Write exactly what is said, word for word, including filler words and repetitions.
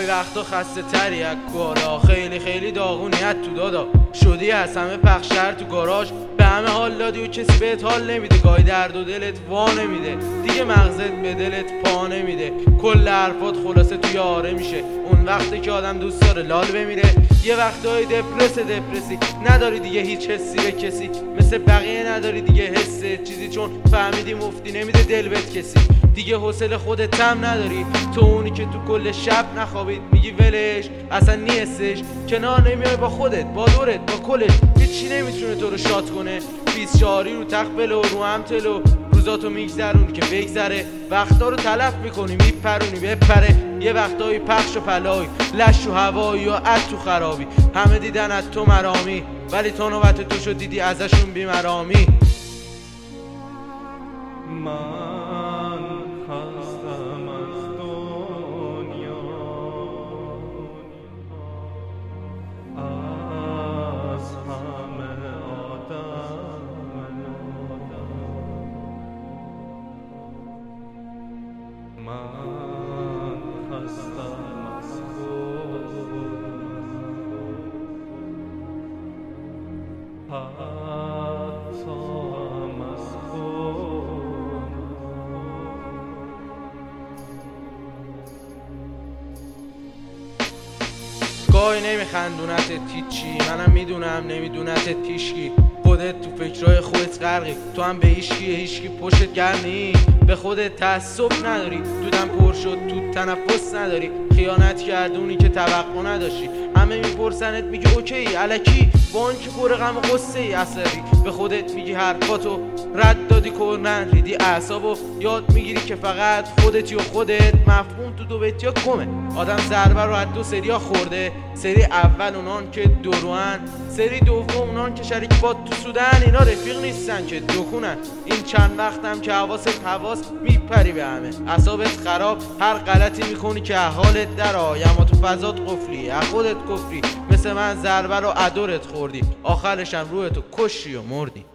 وقتا خسته تری از کارا، خیلی خیلی داغونی از تو دادا شدی، از همه پخشر تو گاراژ به همه حال دادی و کسی بهت حال نمیده، گاهی درد و دلت وا نمیده، دیگه مغزت به دلت پا نمیده، کل حرفات خلاصه توی آره میشه. اون وقتی که آدم دوست داره لال بمیره، یه وقتایی دپرس دپرسی نداری دیگه هیچ حسی به کسی، مثل بقیه نداری دیگه حس چیزی، چون فهمیدی مفتی نمیده دل بهت کسی، دیگه حوصله خودت هم نداری، تو اونی که تو کل شب نخوابید میگی ولش اصلا نیستش، کنار نمیای با خودت با دورت با کلش، هیچی نمیتونه تو رو شاد کنه، بیست شاری رو تخت بلو رو هم تلو، روزاتو میگذرونی که بگذره، وقتا رو تلف میکنی میپرونی بپره، یه وقتایی پخش و پلایی لش و هوایی و عد تو خرابی، همه دیدن از تو مرامی ولی تو نوبت تو شد دیدی ازشون بیمرامی. من خستم از دنیا، از همه آدم، من خستم از گاهی نمیخندونت تیچی، منم میدونم نمیدونت تیشکی، خودت تو فکرهای خودت غرقی، تو هم به هیشکی هیشکی پشت گرمی، به خودت تعصب نداری، دودم پر شد تو تنفس نداری، خیانت کردونی که توقع نداشتی، همه میپرسنت میگی اوکی الکی، با اون که پر غم و غصه ای عصبی، به خودت میگی حرفاتو رد دادی کنن ریدی اعصابو، یاد میگیری که فقط خودتی و خودت، مفهوم تو دو بیتیا کمه، آدم ضربه رو از دو سریا خورده، سری اول اونان که دروان، سری دوم اونان که شریک با تو سودن، اینا رفیق نیستن که دکونن، این چند وقتم که حواست حواس میپری به همه، اعصابت خراب، هر غلطی میکنی که حالت در آیم و تو فضات قفلی، از خودت کفری، مثل من ضربه رو ادورت خوردی، آخرشم روحتو کشی و مردی.